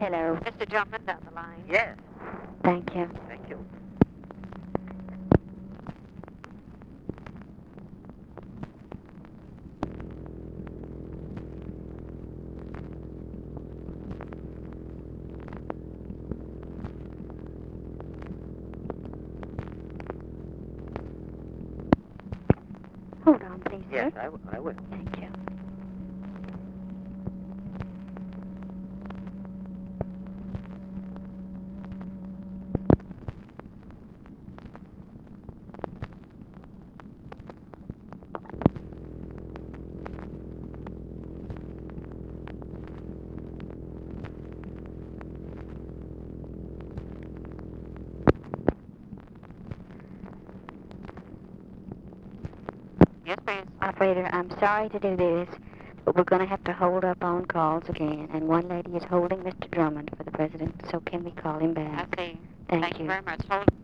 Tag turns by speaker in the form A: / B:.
A: Hello.
B: Mr. Drummond on the line.
C: Yes.
A: Thank you.
C: Thank you.
A: Hold on, please,
C: Yes,
A: sir.
C: I will.
A: Thank you.
B: Yes, please.
A: Operator, I'm sorry to do this, but we're going to have to hold up on calls again, and one lady is holding Mr. Drummond for the president, so can we call him
B: I
A: back?
B: see.
A: Thank
B: Thank you
A: you.
B: very much. Hold